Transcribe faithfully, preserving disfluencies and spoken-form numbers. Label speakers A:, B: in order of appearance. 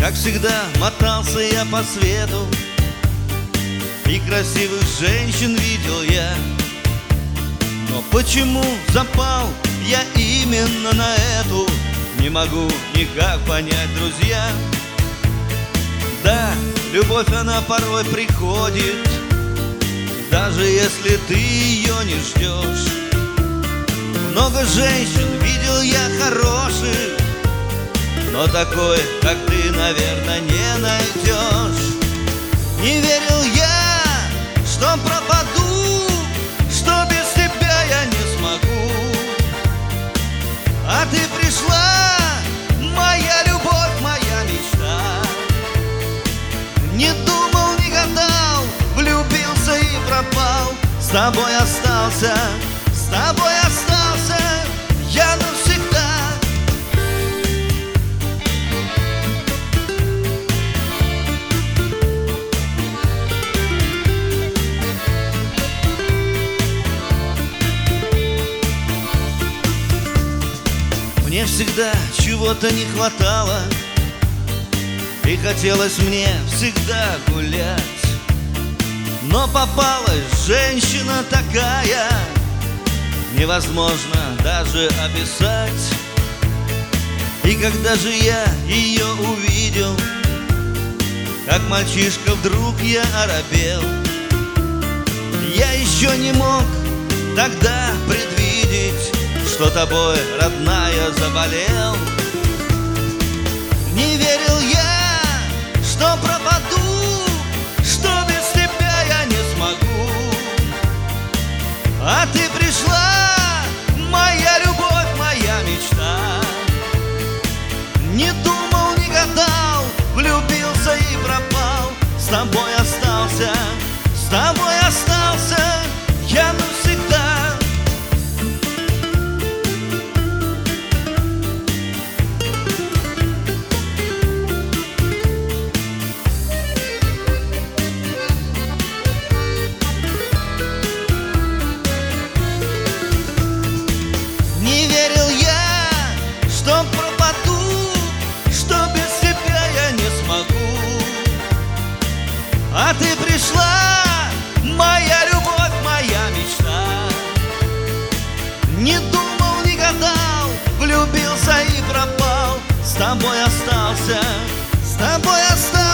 A: Как всегда мотался я по свету, и красивых женщин видел я. Но почему запал я именно на эту, не могу никак понять, друзья. Да, любовь она порой приходит, даже если ты ее не ждешь. Много женщин видел я хороших, но такой, как ты, наверное, не найдешь. Не верил я, что пропаду, что без тебя я не смогу. А ты пришла, моя любовь, моя мечта. Не думал, не гадал, влюбился и пропал. С тобой остался, с тобой остался я навсегда. Мне всегда чего-то не хватало, и хотелось мне всегда гулять. Но попалась женщина такая, невозможно даже описать. И когда же я ее увидел, как мальчишка вдруг я оробел. Я еще не мог тогда предвидеть, что тобой, родная, заболел. Не верил я, что пропаду, что без тебя я не смогу. А ты пришла, моя любовь, моя мечта. Не думал, не гадал, влюбился и пропал. С тобой остался, с тобой остался я навсегда. Не верил я, что пропаду, что без тебя я не смогу. А ты пришла, моя любовь, моя мечта. Не думал, не гадал, влюбился и пропал. С тобой остался, с тобой остался